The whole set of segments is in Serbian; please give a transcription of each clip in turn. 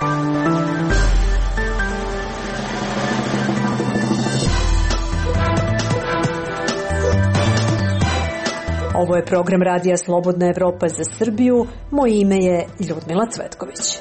Ovo je program Radija Slobodna Evropa za Srbiju. Moje ime je Ljudmila Cvetković.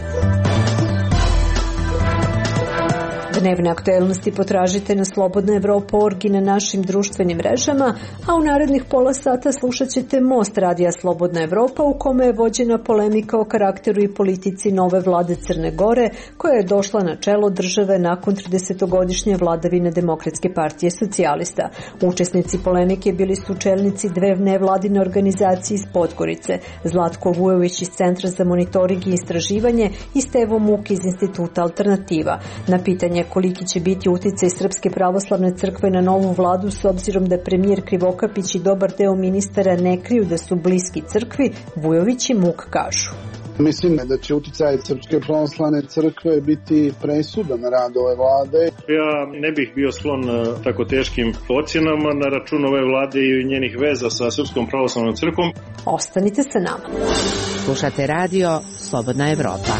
Dnevne aktuelnosti potražite na Slobodna Evropa.org i na našim društvenim mrežama, a u narednih pola sata slušat ćete Most Radija Slobodna Evropa, u kome je vođena polemika o karakteru i politici nove vlade Crne Gore, koja je došla na čelo države nakon 30-godišnje vladavine Demokratske partije socijalista. Učesnici polemike bili su čelnici dve nevladine organizacije iz Podgorice, Zlatko Vujović iz Centra za monitoring i istraživanje i Stevo Muk iz Instituta Alternativa. Na pitanje koliki će biti uticaj Srpske pravoslavne crkve na novu vladu, s obzirom da premijer Krivokapić i dobar deo ministara ne kriju da su bliski crkvi, Vujović i Muk kažu. Mislim da će uticaj Srpske pravoslavne crkve biti presudan na rad ove vlade. Ja ne bih bio sklon tako teškim ocjenama na račun ove vlade i njenih veza sa Srpskom pravoslavnom crkvom. Ostanite sa nama. Slušate radio Slobodna Evropa.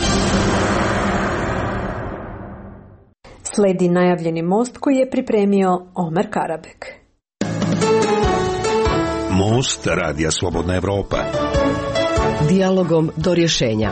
Sledi najavljeni most koji je pripremio Omer Karabek. Most Radija Slobodna Evropa. Dijalogom do rješenja.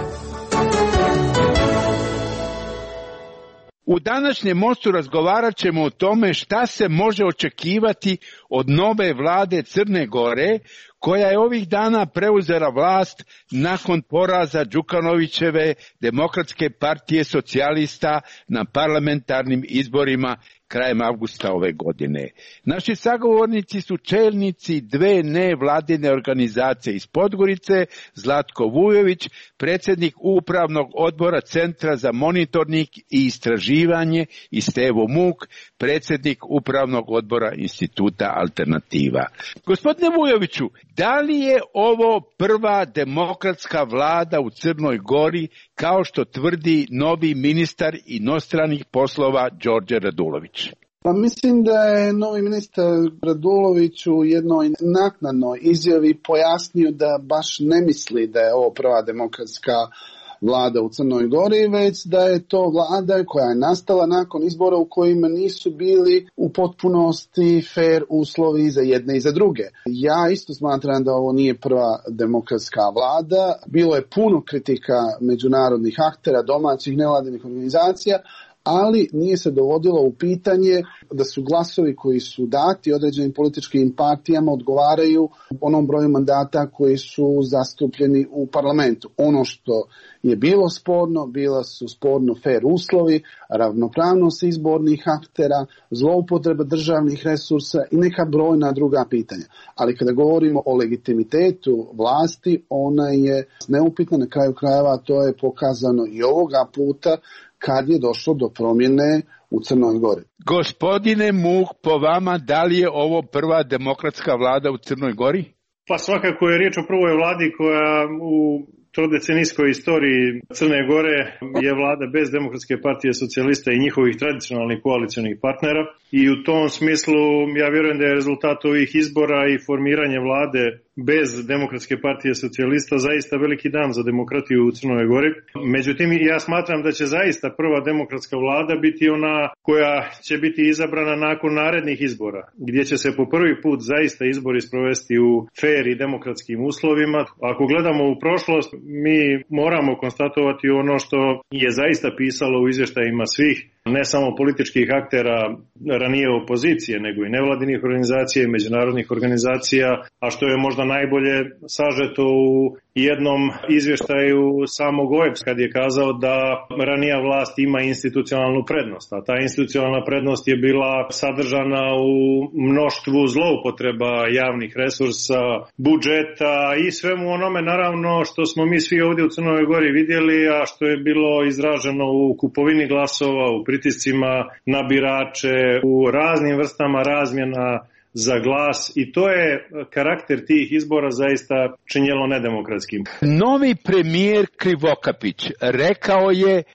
U današnjem mostu razgovarat ćemo o tome šta se može očekivati od nove vlade Crne Gore, koja je ovih dana preuzela vlast nakon poraza Đukanovićeve Demokratske partije socijalista na parlamentarnim izborima krajem avgusta ove godine. Naši sagovornici su čelnici dve nevladine organizacije iz Podgorice, Zlatko Vujović, predsjednik upravnog odbora Centra za monitoring i istraživanje, i Stevo Muk, predsjednik upravnog odbora Instituta Alternativa. Gospodine Vujoviću, da li je ovo prva demokratska vlada u Crnoj Gori, kao što tvrdi novi ministar inostranih poslova Đorđe Radulović? Pa mislim da je novi ministar Radulović u jednoj naknadnoj izjavi pojasnio da baš ne misli da je ovo prva demokratska vlada u Crnoj Gori, već da je to vlada koja je nastala nakon izbora u kojima nisu bili u potpunosti fair uslovi za jedne i za druge. Ja isto smatram da ovo nije prva demokratska vlada. Bilo je puno kritika međunarodnih aktera, domaćih nevladinih organizacija, ali nije se dovodilo u pitanje da su glasovi koji su dati određenim političkim partijama odgovaraju onom broju mandata koji su zastupljeni u parlamentu. Ono što je bilo sporno, bila su sporno fair uslovi, ravnopravnost izbornih aktera, zloupotreba državnih resursa i neka brojna druga pitanja. Ali kada govorimo o legitimitetu vlasti, ona je neupitna, na kraju krajeva to je pokazano i ovoga puta kad je došlo do promjene u Crnoj Gori. Gospodine Muk, po vama, da li je ovo prva demokratska vlada u Crnoj Gori? Pa svakako je riječ o prvoj vladi koja u trodecenijskoj istoriji Crne Gore je vlada bez Demokratske partije socijalista i njihovih tradicionalnih koalicionih partnera. I u tom smislu ja vjerujem da je rezultat ovih izbora i formiranje vlade bez Demokratske partije socijalista zaista veliki dan za demokratiju u Crnoj Gori. Međutim, ja smatram da će zaista prva demokratska vlada biti ona koja će biti izabrana nakon narednih izbora, gdje će se po prvi put zaista izbori sprovesti u fair i demokratskim uslovima. Ako gledamo u prošlost, mi moramo konstatovati ono što je zaista pisalo u izvještajima svih, ne samo političkih aktera ranije opozicije, nego i nevladinih organizacija i međunarodnih organizacija, a što je možda najbolje sažeto u jednom izvještaju samog OEBS kad je kazao da ranija vlast ima institucionalnu prednost, a ta institucionalna prednost je bila sadržana u mnoštvu zloupotreba javnih resursa, budžeta i svemu onome naravno što smo mi svi ovdje u Crnoj Gori vidjeli, a što je bilo izraženo u kupovini glasova, u pritiscima na birače, u raznim vrstama razmjena za glas, i to je karakter tih izbora zaista činjelo nedemokratskim. Novi premijer Krivokapić rekao je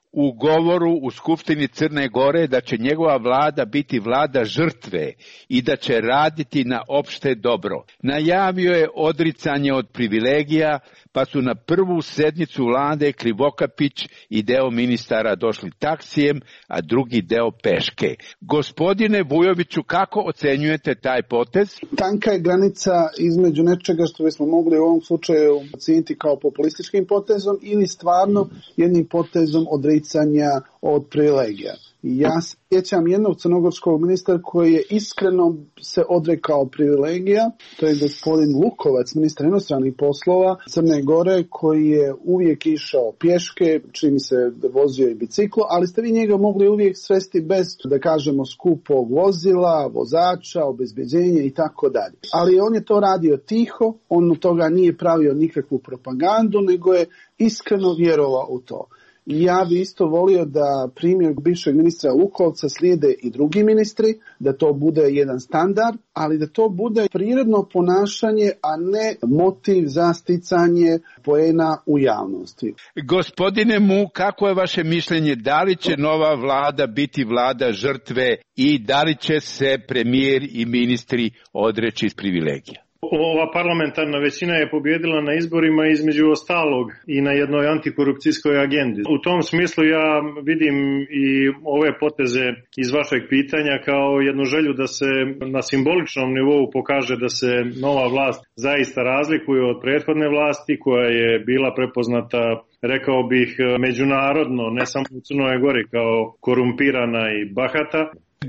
u govoru u Skupštini Crne Gore da će njegova vlada biti vlada žrtve i da će raditi na opšte dobro. Najavio je odricanje od privilegija, pa su na prvu sednicu vlade Krivokapić i deo ministara došli taksijem, a drugi deo peške. Gospodine Vujoviću, kako ocenjujete taj potez? Tanka je granica između nečega što bismo mogli u ovom slučaju oceniti kao populističkim potezom ili stvarno jednim potezom odricanja od privilegija. Ja se sjećam jednog crnogorskog ministra koji je iskreno se odrekao privilegija, to je gospodin Lukovac, ministar inostranih poslova Crne Gore, koji je uvijek išao pješke, čini se da vozio i biciklo, ali ste vi njega mogli uvijek svesti bez, da kažemo, skupog vozila, vozača, obezbeđenja i tako dalje. Ali on je to radio tiho, on od toga nije pravio nikakvu propagandu, nego je iskreno vjerovao u to. Ja bi isto volio da primjer bivšeg ministra Lukovca slijede i drugi ministri, da to bude jedan standard, ali da to bude prirodno ponašanje, a ne motiv za sticanje poena u javnosti. Gospodine Mu, kako je vaše mišljenje, da li će nova vlada biti vlada žrtve i da li će se premijer i ministri odreći iz privilegija? Ova parlamentarna većina je pobjedila na izborima između ostalog i na jednoj antikorupcijskoj agendi. U tom smislu ja vidim i ove poteze iz vašeg pitanja kao jednu želju da se na simboličnom nivou pokaže da se nova vlast zaista razlikuje od prethodne vlasti koja je bila prepoznata, rekao bih, međunarodno, ne samo u Crnoj Gori, kao korumpirana i bahata.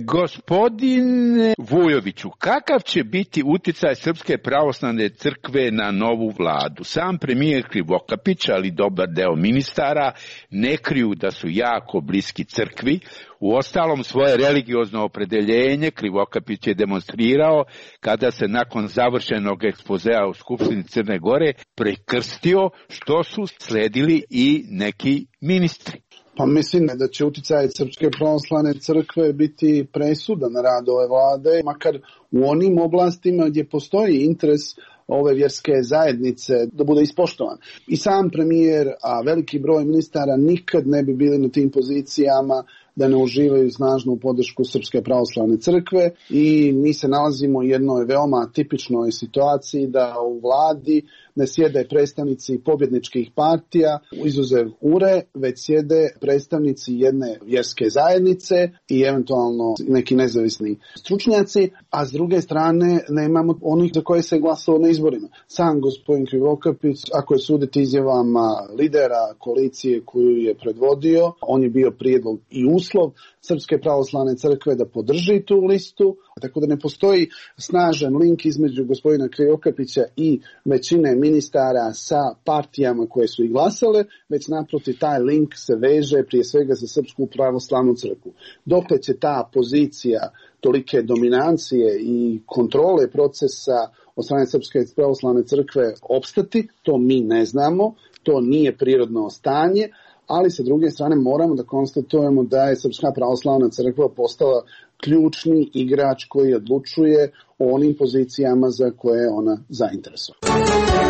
Gospodine Vujoviću, kakav će biti uticaj Srpske pravoslavne crkve na novu vladu? Sam premijer Krivokapić, ali dobar deo ministara, ne kriju da su jako bliski crkvi. Uostalom, svoje religiozno opredeljenje Krivokapić je demonstrirao kada se nakon završenog ekspozea u Skupštini Crne Gore prekrstio, što su sledili i neki ministri. Pa mislim da će uticaj Srpske pravoslavne crkve biti presudan na rad ove vlade, makar u onim oblastima gdje postoji interes ove vjerske zajednice da bude ispoštovan. I sam premijer, a veliki broj ministara nikad ne bi bili na tim pozicijama da ne uživaju snažnu podršku Srpske pravoslavne crkve i mi se nalazimo u jednoj veoma tipičnoj situaciji da u vladi ne sjede predstavnici pobjedničkih partija, izuzev URE, već sjede predstavnici jedne vjerske zajednice i eventualno neki nezavisni stručnjaci, a s druge strane nemamo onih za koje se glasalo na izborima. Sam gospodin Krivokapić, ako je suditi izjavama lidera koalicije koju je predvodio, on je bio prijedlog i uslov Srpske pravoslavne crkve da podrži tu listu, tako da ne postoji snažan link između gospodina Krivokapića i većine ministara sa partijama koje su ih glasale, već naprotiv taj link se veže prije svega za Srpsku pravoslavnu crkvu. Dokle će ta pozicija tolike dominancije i kontrole procesa od strane Srpske pravoslavne crkve opstati, to mi ne znamo, to nije prirodno stanje, ali sa druge strane moramo da konstatujemo da je Srpska pravoslavna crkva postala ključni igrač koji odlučuje o onim pozicijama za koje je ona zainteresovana.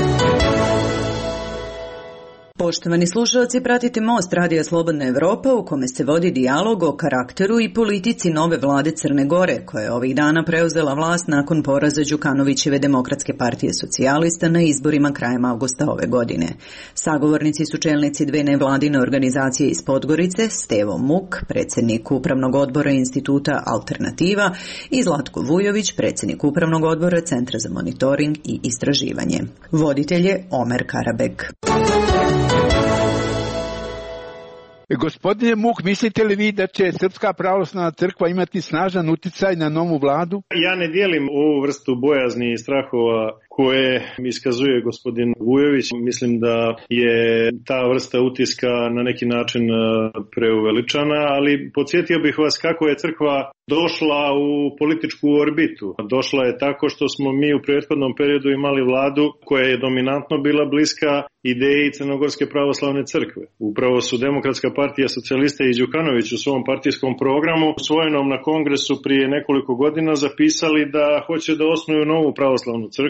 Poštovani slušalci, pratite Most Radija Slobodna Evropa u kome se vodi dijalog o karakteru i politici nove vlade Crne Gore, koja je ovih dana preuzela vlast nakon poraza Đukanovićeve Demokratske partije socijalista na izborima krajem avgusta ove godine. Sagovornici su čelnici dve nevladine organizacije iz Podgorice, Stevo Muk, predsjednik Upravnog odbora Instituta Alternativa, i Zlatko Vujović, predsjednik Upravnog odbora Centra za monitoring i istraživanje. Voditelj je Omer Karabek. Gospodine Muk, mislite li vi da će Srpska pravoslavna crkva imati snažan uticaj na novu vladu? Ja ne dijelim ovu vrstu bojazni i strahova koje iskazuje gospodin Vujović. Mislim da je ta vrsta utiska na neki način preuveličana, ali podsjetio bih vas kako je crkva došla u političku orbitu. Došla je tako što smo mi u prethodnom periodu imali vladu koja je dominantno bila bliska ideji Crnogorske pravoslavne crkve. Upravo su Demokratska partija socijalista i Đukanović u svom partijskom programu usvojenom na kongresu prije nekoliko godina zapisali da hoće da osnuju novu pravoslavnu crkvu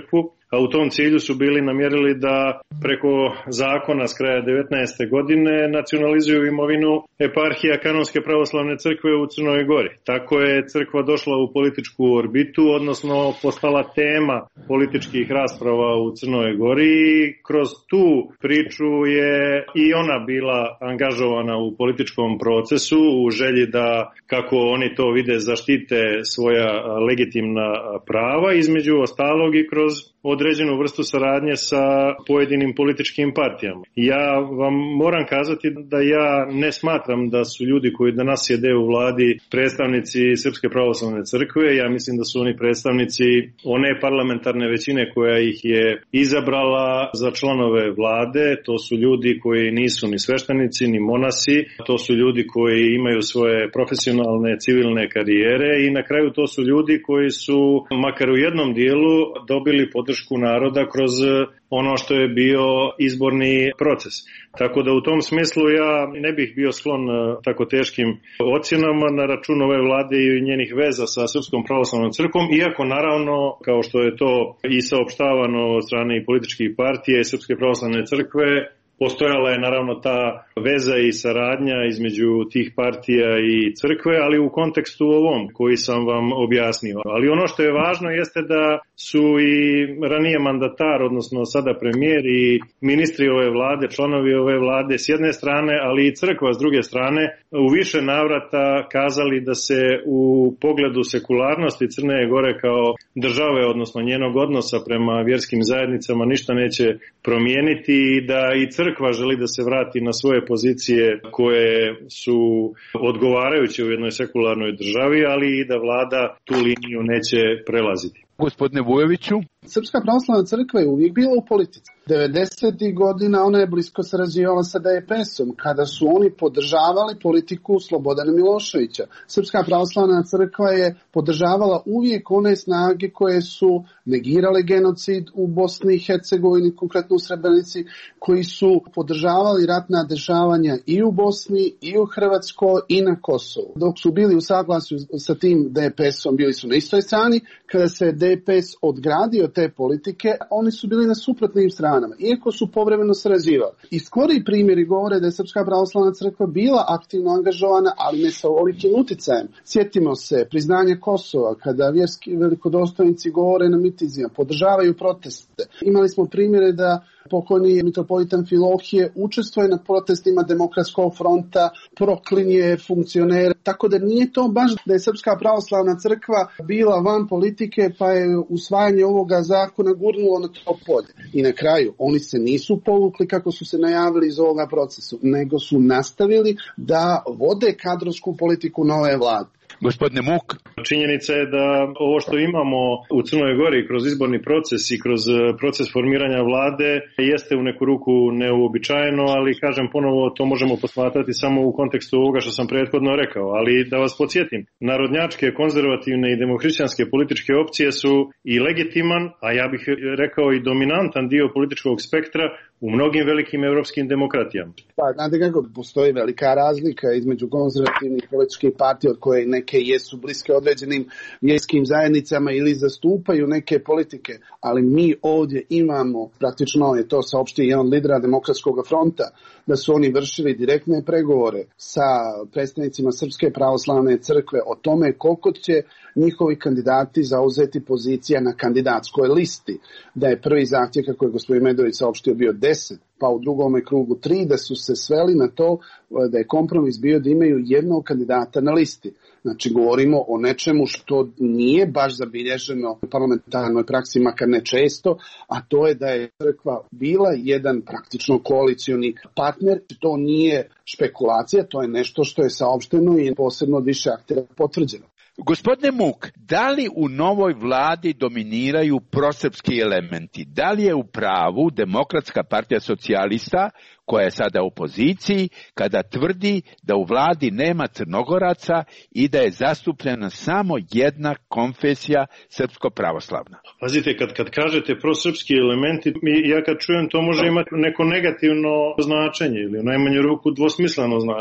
a u tom cilju su bili namjerili da preko zakona s kraja 19. godine nacionalizuju imovinu eparhija Kanonske pravoslavne crkve u Crnoj Gori. Tako je crkva došla u političku orbitu, odnosno postala tema političkih rasprava u Crnoj Gori i kroz tu priču je i ona bila angažovana u političkom procesu u želji da, kako oni to vide, zaštite svoja legitimna prava, između ostalog i kroz određenu vrstu saradnje sa pojedinim političkim partijama. Ja vam moram kazati da ja ne smatram da su ljudi koji danas sjede u vladi predstavnici Srpske pravoslavne crkve. Ja mislim da su oni predstavnici one parlamentarne većine koja ih je izabrala za članove vlade. To su ljudi koji nisu ni sveštenici, ni monasi. To su ljudi koji imaju svoje profesionalne civilne karijere i na kraju to su ljudi koji su makar u jednom dijelu dobili podršku naroda kroz ono što je bio izborni proces. Tako da u tom smislu ja ne bih bio sklon tako teškim ocjenama na račun ove vlade i njenih veza sa Srpskom pravoslavnom crkvom, iako naravno, kao što je to i saopštavano od strane i političkih partija i Srpske pravoslavne crkve, postojala je naravno ta veza i saradnja između tih partija i crkve, ali u kontekstu ovom koji sam vam objasnio. Ali ono što je važno jeste da su i ranije mandatar, odnosno sada premijer i ministri ove vlade, članovi ove vlade s jedne strane, ali i crkva s druge strane, u više navrata kazali da se u pogledu sekularnosti Crne Gore kao države, odnosno njenog odnosa prema vjerskim zajednicama ništa neće promijeniti i da i crkva želi da se vrati na svoje pozicije koje su odgovarajuće u jednoj sekularnoj državi, ali i da vlada tu liniju neće prelaziti. Gospodine Vujoviću. Srpska pravoslavna crkva je uvijek bila u politici. 90. godina ona je blisko sarađivala sa DPS-om kada su oni podržavali politiku Slobodana Miloševića. Srpska pravoslavna crkva je podržavala uvijek one snage koje su negirale genocid u Bosni i Hercegovini, konkretno u Srebrenici, koji su podržavali ratna dešavanja i u Bosni, i u Hrvatskoj, i na Kosovu. Dok su bili u saglasju sa tim DPS-om, bili su na istoj strani. Kada se DPS odgradio te politike, oni su bili na suprotnim stranama, iako su povremeno sarađivali. I skori primjeri govore da je Srpska pravoslavna crkva bila aktivno angažovana, ali ne sa ovolikim uticajem. Sjetimo se priznanja Kosova, kada vjerski velikodostojnici govore na mitizima, podržavaju proteste. Imali smo primjere da pokojni mitropolitan Filohije učestvuje na protestima Demokratskog fronta, proklinje funkcionere, tako da nije to baš da je Srpska pravoslavna crkva bila van politike pa je usvajanje ovoga zakona gurnulo na to polje. I na kraju, oni se nisu povukli kako su se najavili iz ovoga procesu, nego su nastavili da vode kadrovsku politiku nove vlade. Gospodine Muk. Činjenica je da ovo što imamo u Crnoj Gori kroz izborni proces i kroz proces formiranja vlade jeste u neku ruku neuobičajeno, ali kažem ponovo to možemo posmatrati samo u kontekstu ovoga što sam prethodno rekao. Ali da vas podsjetim, narodnjačke, konzervativne i demohrišćanske političke opcije su i legitiman, a ja bih rekao i dominantan dio političkog spektra u mnogim velikim evropskim demokratijama. Pa, znate kako, postoji velika razlika između konzervativnih političkih partija od koje neke jesu bliske određenim vjerskim zajednicama ili zastupaju neke politike, ali mi ovdje imamo, praktično je to saopštio jedan od lidera Demokratskog fronta, da su oni vršili direktne pregovore sa predstavnicima Srpske pravoslavne crkve o tome koliko će njihovi kandidati zauzeti pozicija na kandidatskoj listi. Da je prvi zahtjev, kako je gospodin Medović saopštio, bio 10, pa u drugome krugu 3, da su se sveli na to da je kompromis bio da imaju jednog kandidata na listi. Znači, govorimo o nečemu što nije baš zabilježeno u parlamentarnoj praksi, makar ne često, a to je da je crkva bila jedan praktično koalicioni partner. To nije špekulacija, to je nešto što je saopšteno i posebno od više aktera potvrđeno. Gospodine Muk, da li u novoj vladi dominiraju prosrpski elementi? Da li je u pravu Demokratska partija socijalista, koja je sada u opoziciji, kada tvrdi da u vladi nema Crnogoraca i da je zastupljena samo jedna konfesija srpsko-pravoslavna? Pazite, kad kažete prosrpski elementi, ja kad čujem to može imati neko negativno značenje ili u najmanju ruku dvosmisleno značenje.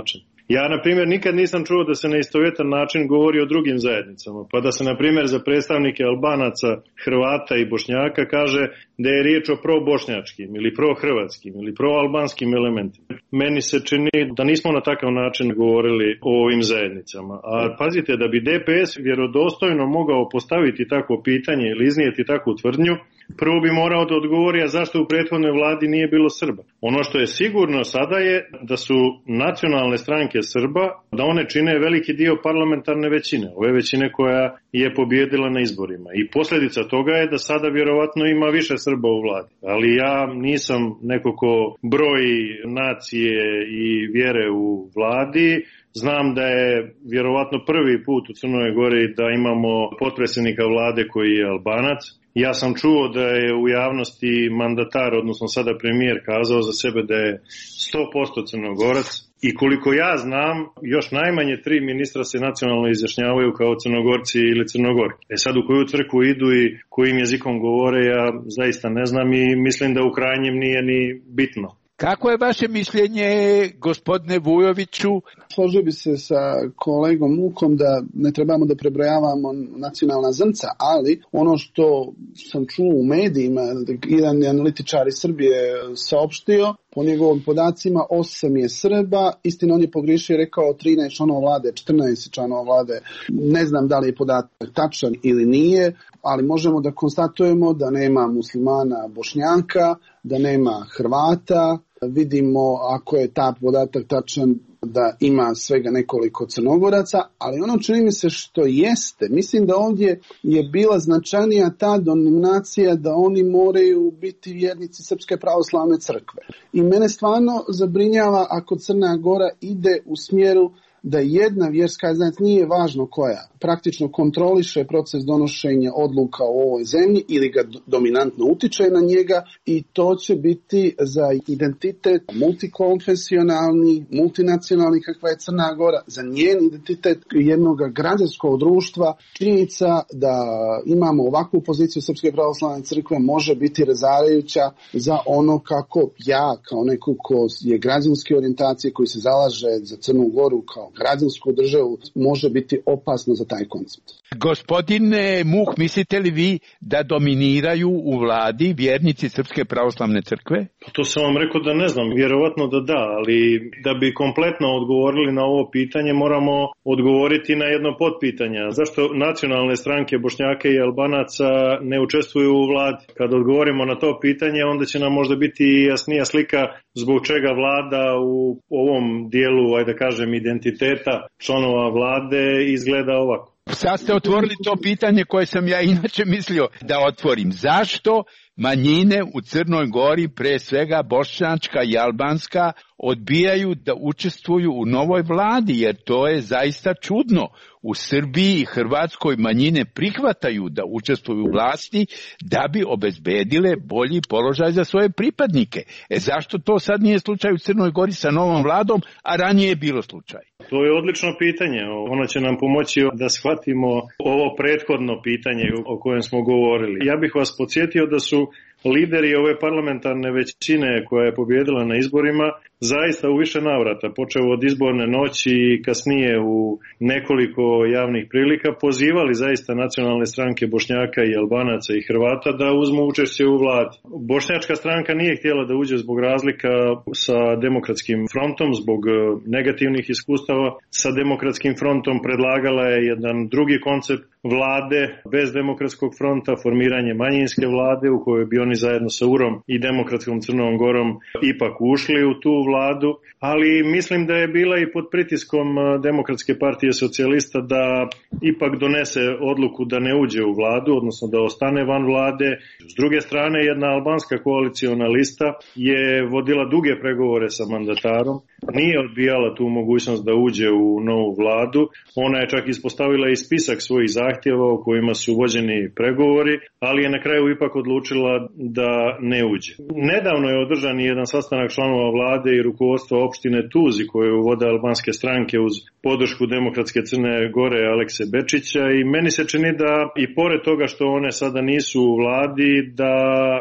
Ja, na primjer, nikad nisam čuo da se na istovjetan način govori o drugim zajednicama, pa da se, na primjer, za predstavnike Albanaca, Hrvata i Bošnjaka kaže da je riječ o pro-bošnjačkim ili pro-hrvatskim ili pro-albanskim elementima. Meni se čini da nismo na takav način govorili o ovim zajednicama. A pazite, da bi DPS vjerodostojno mogao postaviti takvo pitanje ili iznijeti takvu tvrdnju, prvo bi morao da odgovori, a zašto u prethodnoj vladi nije bilo Srba. Ono što je sigurno sada je da su nacionalne stranke Srba, da one čine veliki dio parlamentarne većine, ove većine koja je pobjedila na izborima. I posljedica toga je da sada vjerovatno ima više Srba u vladi. Ali ja nisam neko ko broji nacije i vjere u vladi. Znam da je vjerovatno prvi put u Crnoj Gori da imamo potpredsjednika vlade koji je Albanac. Ja sam čuo da je u javnosti mandatar, odnosno sada premijer, kazao za sebe da je 100% Crnogorac. I koliko ja znam, još najmanje 3 ministra se nacionalno izjašnjavaju kao Crnogorci ili Crnogorki. Sad u koju crkvu idu i kojim jezikom govore, ja zaista ne znam i mislim da u krajnjem nije ni bitno. Kako je vaše mišljenje, gospodine Vujoviću? Složio bi se sa kolegom Mukom da ne trebamo da prebrojavamo nacionalna zrnca, ali ono što sam čuo u medijima, jedan analitičar iz Srbije saopštio, po njegovim podacima 8 je Srba, istina on je pogriješio i rekao 13 članova vlade, 14 članova vlade. Ne znam da li je podatak tačan ili nije, ali možemo da konstatujemo da nema muslimana Bošnjaka, da nema Hrvata. Vidimo, ako je ta podatak tačan, da ima svega nekoliko Crnogoraca, ali ono čini mi se što jeste, mislim da ovdje je bila značajnija ta dominacija da oni moraju biti vjernici Srpske pravoslavne crkve. I mene stvarno zabrinjava ako Crna Gora ide u smjeru da jedna vjerska zajednica, nije važno koja, praktično kontroliše proces donošenja odluka u ovoj zemlji ili ga dominantno utiče na njega i to će biti za identitet multikonfesionalni, multinacionalni kakva je Crna Gora, za njen identitet jednog građanskog društva. Činjenica da imamo ovakvu poziciju Srpske pravoslavne crkve može biti razarajuća za ono kako ja, kao neko ko je građanske orijentacije, koji se zalaže za Crnu Goru kao građansku državu, može biti opasno za taj koncept. Gospodine Muh, mislite li vi da dominiraju u vladi vjernici Srpske pravoslavne crkve? To sam vam rekao da ne znam, vjerovatno da, ali da bi kompletno odgovorili na ovo pitanje moramo odgovoriti na jedno potpitanje. Zašto nacionalne stranke Bošnjaka i Albanaca ne učestvuju u vladi? Kad odgovorimo na to pitanje, onda će nam možda biti jasnija slika zbog čega vlada u ovom dijelu, ajde da kažem, identiteta članova vlade izgleda ovako. Sad ste otvorili to pitanje koje sam ja inače mislio da otvorim. Zašto manjine u Crnoj Gori, pre svega bošnjačka i albanska, odbijaju da učestvuju u novoj vladi, jer to je zaista čudno. U Srbiji i Hrvatskoj manjine prihvataju da učestvuju u vlasti da bi obezbedile bolji položaj za svoje pripadnike. Zašto to sad nije slučaj u Crnoj Gori sa novom vladom, a ranije je bilo slučaj? To je odlično pitanje. Ono će nam pomoći da shvatimo ovo prethodno pitanje o kojem smo govorili. Ja bih vas podsjetio da su lideri ove parlamentarne većine koja je pobjedila na izborima zaista u više navrata, počeo od izborne noći i kasnije u nekoliko javnih prilika, pozivali zaista nacionalne stranke Bošnjaka i Albanaca i Hrvata da uzmu učešće u vladi. Bošnjačka stranka nije htjela da uđe zbog razlika sa Demokratskim frontom, zbog negativnih iskustava. Sa Demokratskim frontom predlagala je jedan drugi koncept vlade bez Demokratskog fronta, formiranje manjinske vlade u kojoj bi oni zajedno sa URom i Demokratskom Crnom Gorom ipak ušli u tu vladu, ali mislim da je bila i pod pritiskom Demokratske partije socijalista da ipak donese odluku da ne uđe u vladu, odnosno da ostane van vlade. S druge strane, jedna albanska koaliciona lista je vodila duge pregovore sa mandatarom, nije odbijala tu mogućnost da uđe u novu vladu, ona je čak ispostavila i spisak svojih zahtjeva u kojima su vođeni pregovori, ali je na kraju ipak odlučila da ne uđe. Nedavno je održan jedan sastanak članova vlade i rukovodstva opštine Tuzi koju vode albanske stranke uz podršku Demokratske Crne Gore Alekse Bečića i meni se čini da i pored toga što one sada nisu u vladi, da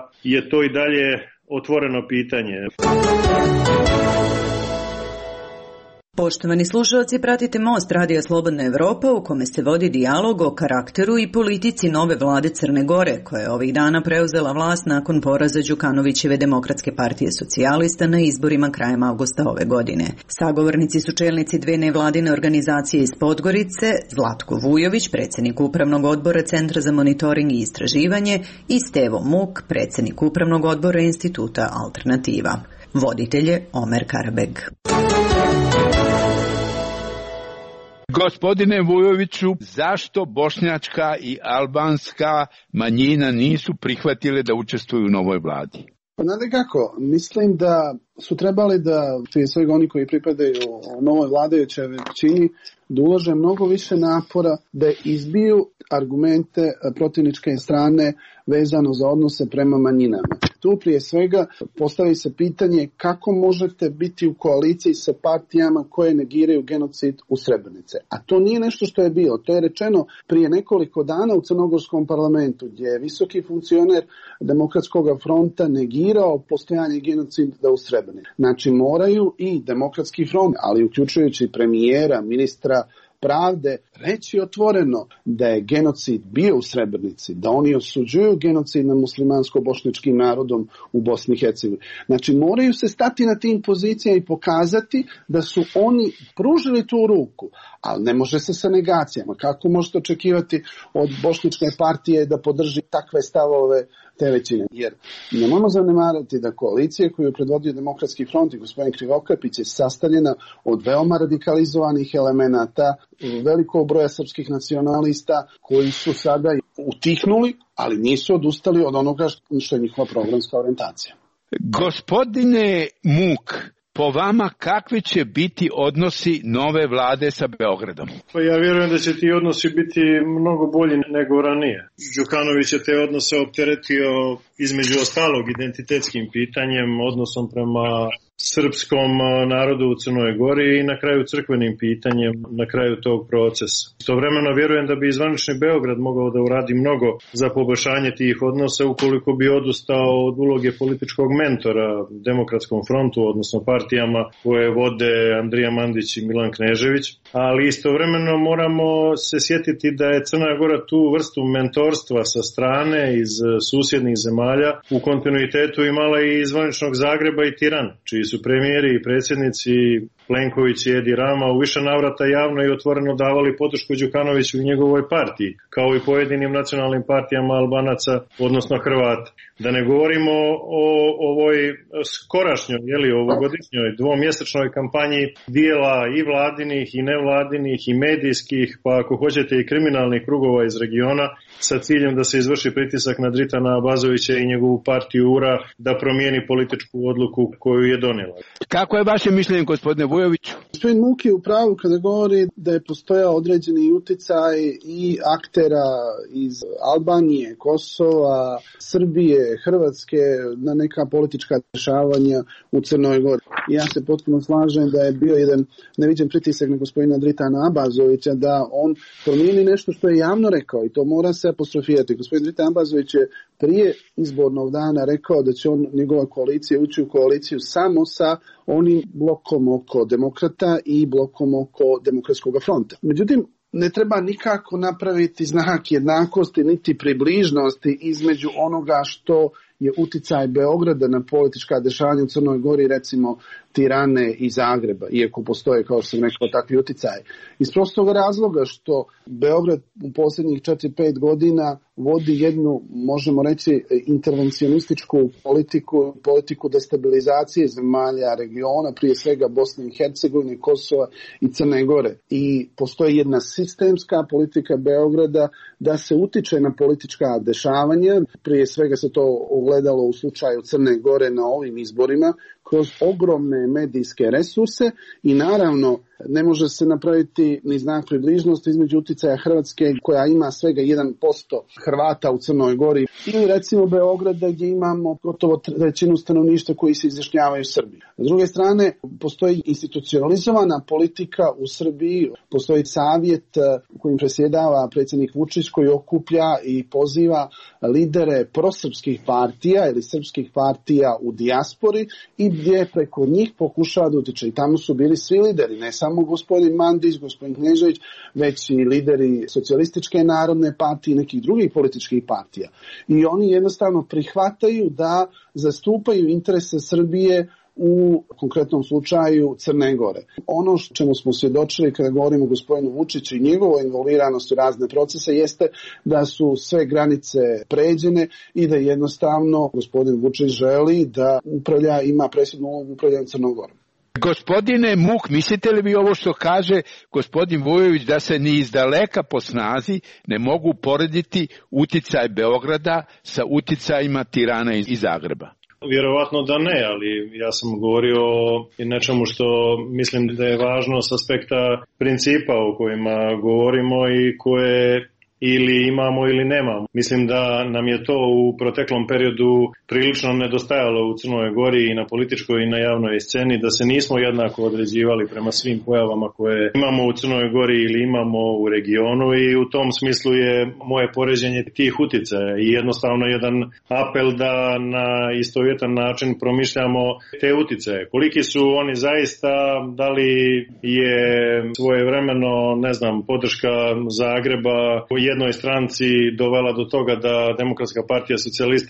je to i dalje otvoreno pitanje. Poštovani slušalci, pratite Most Radija Slobodna Evropa u kome se vodi dijalog o karakteru i politici nove vlade Crne Gore, koja je ovih dana preuzela vlast nakon poraza Đukanovićeve Demokratske partije socijalista na izborima krajem avgusta ove godine. Sagovornici su čelnici dve nevladine organizacije iz Podgorice, Zlatko Vujović, predsjednik Upravnog odbora Centra za monitoring i istraživanje, i Stevo Muk, predsjednik Upravnog odbora Instituta Alternativa. Voditelj je Omer Karabeg. Gospodine Vujoviću, zašto bošnjačka i albanska manjina nisu prihvatile da učestvuju u novoj vladi? Pa znate kako, mislim da su trebali da, prije svega oni koji pripadaju novoj vladajućoj većini, da ulože mnogo više napora da izbiju argumente protivničke strane vezano za odnose prema manjinama. Tu prije svega postavi se pitanje kako možete biti u koaliciji sa partijama koje negiraju genocid u Srebrenici. A to nije nešto što je bilo. To je rečeno prije nekoliko dana u Crnogorskom parlamentu, gdje je visoki funkcioner Demokratskog fronta negirao postojanje genocida u Srebrenici. Znači moraju i Demokratski front, ali uključujući premijera, ministra pravde, reći otvoreno da je genocid bio u Srebrenici, da oni osuđuju genocid nad muslimansko-bošnjačkim narodom u Bosni i Hercegovini. Znači moraju se stati na tim pozicijama i pokazati da su oni pružili tu ruku, ali ne može se sa negacijama. Kako možete očekivati od bošnjačke partije da podrži takve stavove te većine? Jer nemojmo zanemarati da koalicija koju je predvodio Demokratski front i gospodin Krivokapić je sastavljena od veoma radikalizovanih elemenata, velikog broja srpskih nacionalista koji su sada utihnuli, ali nisu odustali od onoga što je njihova programska orijentacija. Gospodine Muk, po vama kakvi će biti odnosi nove vlade sa Beogradom? Pa ja vjerujem da će ti odnosi biti mnogo bolji nego ranije. Đukanović je te odnose opteretio između ostalog identitetskim pitanjem, odnosom prema srpskom narodu u Crnoj Gori i na kraju crkvenim pitanjem na kraju tog procesa. Istovremeno vjerujem da bi zvanični Beograd mogao da uradi mnogo za poboljšanje tih odnosa ukoliko bi odustao od uloge političkog mentora Demokratskom frontu, odnosno partijama koje vode Andrija Mandić i Milan Knežević, ali istovremeno moramo se sjetiti da je Crna Gora tu vrstu mentorstva sa strane iz susjednih zemalja u kontinuitetu imala i iz zvaničnog Zagreba i Tirana, čiji su premijeri i predsjednici Plenković i Edi Rama u više navrata javno i otvoreno davali podršku Đukanoviću i njegovoj partiji, kao i pojedinim nacionalnim partijama Albanaca, odnosno Hrvata. Da ne govorimo o ovoj skorašnjoj, ovogodišnjoj dvomjesečnoj kampanji dijela i vladinih i nevladinih i medijskih, pa ako hoćete i kriminalnih krugova iz regiona, sa ciljem da se izvrši pritisak na Dritana Abazovića i njegovu partiju URA da promijeni političku odluku koju je donijela. Kako je vaše mišljenje, gospodine Vujoviću? Gospodin Muk je u pravu kada govori da je postojao određeni uticaj i aktera iz Albanije, Kosova, Srbije, Hrvatske na neka politička dešavanja u Crnoj Gori. Ja se potpuno slažem da je bio jedan neviđen pritisak na gospodina Dritana Abazovića da on promijeni nešto što je javno rekao i to mora se apostrofirati. Gospodin Dritan Abazović je prije izbornog dana rekao da će njegova koalicija ući u koaliciju samo sa onim blokom oko demokrata i blokom oko Demokratskog fronta. Međutim, ne treba nikako napraviti znak jednakosti niti približnosti između onoga što je uticaj Beograda na politička dešavanja u Crnoj Gori, recimo Tirane i Zagreba, iako postoje, kao što sam rekao, takvi uticaji. Iz prostog razloga što Beograd u posljednjih 4-5 godina vodi jednu, možemo reći, intervencionističku politiku destabilizacije zemalja regiona, prije svega Bosne i Hercegovine, Kosova i Crne Gore. I postoji jedna sistemska politika Beograda da se utiče na politička dešavanja, prije svega se to ogledalo u slučaju Crne Gore na ovim izborima, kroz ogromne medijske resurse i naravno ne može se napraviti ni znak približnosti između uticaja Hrvatske koja ima svega 1% Hrvata u Crnoj Gori ili recimo Beograda gdje imamo gotovo trećinu stanovništva koji se izjašnjavaju Srbiji. S druge strane, postoji institucionalizovana politika u Srbiji, postoji savjet kojim presjedava predsjednik Vučić koji okuplja i poziva lidere prosrpskih partija ili srpskih partija u dijaspori i gdje preko njih pokušava da utiče. I tamo su bili svi lideri, ne samo samo gospodin Mandić, gospodin Knežević, već i lideri Socijalističke narodne partije i nekih drugih političkih partija. I oni jednostavno prihvataju da zastupaju interese Srbije u konkretnom slučaju Crne Gore. Ono čemu smo svjedočili kada govorimo o gospodinu Vučiću i njegovoj involviranosti u razne procese jeste da su sve granice pređene i da jednostavno gospodin Vučić želi da ima presudnu ulogu u upravljanju Crnom Gorom. Gospodine Muk, mislite li vi ovo što kaže gospodin Vujović da se ni izdaleka po snazi ne mogu porediti uticaj Beograda sa uticajima Tirana i Zagreba? Vjerovatno da ne, ali ja sam govorio o nečemu što mislim da je važno s aspekta principa o kojima govorimo i koje ili imamo ili nemamo. Mislim da nam je to u proteklom periodu prilično nedostajalo u Crnoj Gori i na političkoj i na javnoj sceni, da se nismo jednako određivali prema svim pojavama koje imamo u Crnoj Gori ili imamo u regionu i u tom smislu je moje poređenje tih uticaja i jednostavno jedan apel da na istovjetan način promišljamo te uticaje. Koliki su oni zaista, da li je svojevremeno, podrška Zagreba u jednoj stranci dovela do toga da Demokratska partija socijalista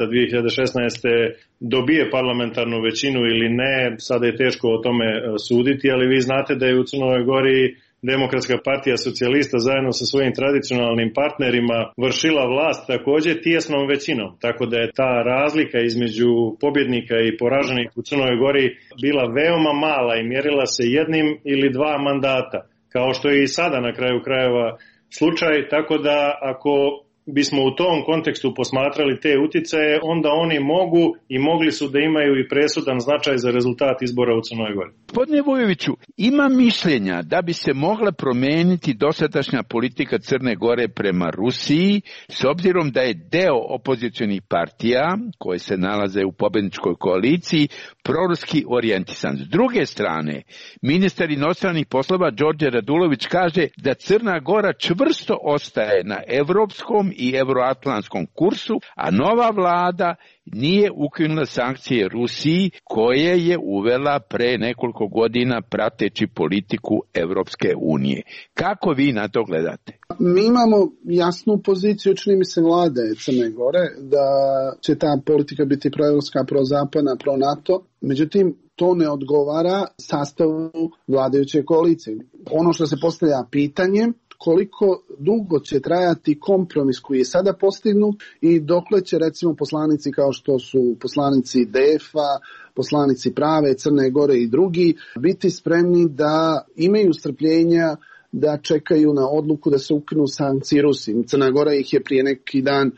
2016. dobije parlamentarnu većinu ili ne, sada je teško o tome suditi, ali vi znate da je u Crnoj Gori Demokratska partija socijalista zajedno sa svojim tradicionalnim partnerima vršila vlast također tijesnom većinom, tako da je ta razlika između pobjednika i poraženih u Crnoj Gori bila veoma mala i mjerila se jednim ili dva mandata, kao što je i sada na kraju krajeva slučaj, tako da ako bismo u tom kontekstu posmatrali te uticaje, onda oni mogu i mogli su da imaju i presudan značaj za rezultat izbora u Crnoj Gori. Gospodine Vujoviću, ima mišljenja da bi se mogla promijeniti dosadašnja politika Crne Gore prema Rusiji, s obzirom da je deo opozicionih partija, koje se nalaze u pobjedničkoj koaliciji, proruski orijentisan. S druge strane, ministar inostranih poslova Đorđe Radulović kaže da Crna Gora čvrsto ostaje na evropskom i euroatlantskom kursu, a nova vlada nije ukinula sankcije Rusiji koje je uvela pre nekoliko godina prateći politiku Evropske unije. Kako vi na to gledate? Mi imamo jasnu poziciju, čini mi se, vlade Crne Gore, da će ta politika biti proevropska, prozapadna, pro-NATO. Međutim, to ne odgovara sastavu vladajuće koalicije. Ono što se postavlja pitanje, koliko dugo će trajati kompromis koji je sada postignut i dokle će recimo poslanici kao što su poslanici DF-a, poslanici Prave, Crne Gore i drugi biti spremni da imaju strpljenja da čekaju na odluku da se ukinu sankcije Rusiji. Crna Gora ih je prije neki dan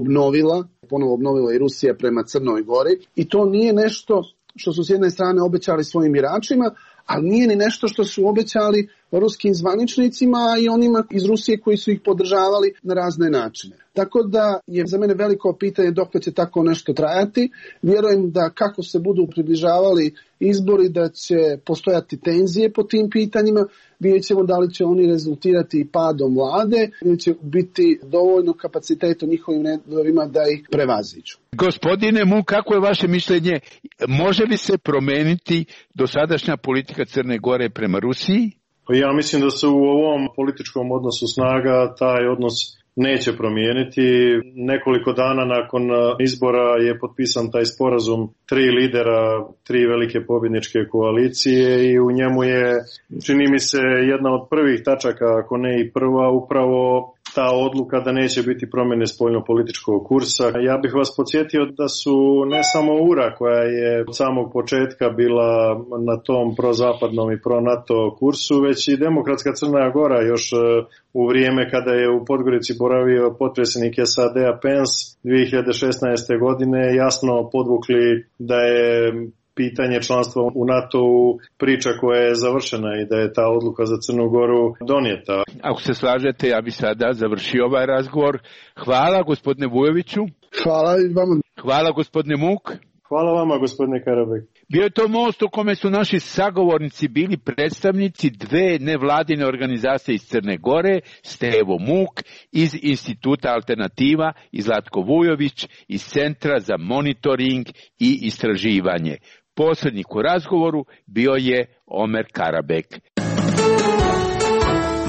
ponovo obnovila i Rusija prema Crnoj Gori i to nije nešto što su s jedne strane obećali svojim biračima, ali nije ni nešto što su obećali ruskim zvaničnicima i onima iz Rusije koji su ih podržavali na razne načine. Tako da je za mene veliko pitanje dokle će tako nešto trajati. Vjerujem da kako se budu približavali izbori da će postojati tenzije po tim pitanjima. Vidjet ćemo da li će oni rezultirati padom vlade ili će biti dovoljno kapaciteta njihovim redovima da ih prevaziđu. Gospodine Muk, kako je vaše mišljenje? Može li se promijeniti dosadašnja politika Crne Gore prema Rusiji? Ja mislim da se u ovom političkom odnosu snaga taj odnos neće promijeniti. Nekoliko dana nakon izbora je potpisan taj sporazum 3 lidera, 3 velike pobjedničke koalicije i u njemu je, čini mi se, jedna od prvih tačaka, ako ne i prva, upravo ta odluka da neće biti promjene spoljno-političkog kursa. Ja bih vas podsjetio da su ne samo URA koja je od samog početka bila na tom prozapadnom i pro-NATO kursu, već i Demokratska Crna Gora još u vrijeme kada je u Podgorici boravio potpredsjednik SAD-a Pence 2016. godine jasno podvukli da je pitanje članstva u NATO-u priča koja je završena i da je ta odluka za Crnu Goru donijeta. Ako se slažete, ja bih sada završio ovaj razgovor. Hvala gospodine Vujoviću. Hvala i vama. Hvala gospodine Muk. Hvala vama gospodine Karabek. Bio je to most u kome su naši sagovornici bili predstavnici 2 nevladine organizacije iz Crne Gore, Stevo Muk iz Instituta Alternativa i Zlatko Vujović iz Centra za monitoring i istraživanje. Posrednik u razgovoru bio je Omer Karabek.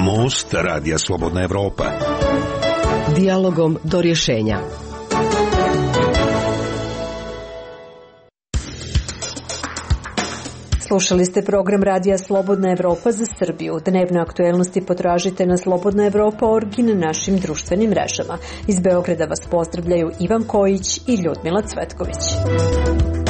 Most Radija Slobodna Evropa. Dijalogom do rješenja. Slušali ste program Radija Slobodna Evropa za Srbiju. Dnevne aktuelnosti potražite na slobodnaevropa.org i na našim društvenim mrežama. Iz Beograda vas pozdravljaju Ivan Kojić i Ljudmila Cvetković.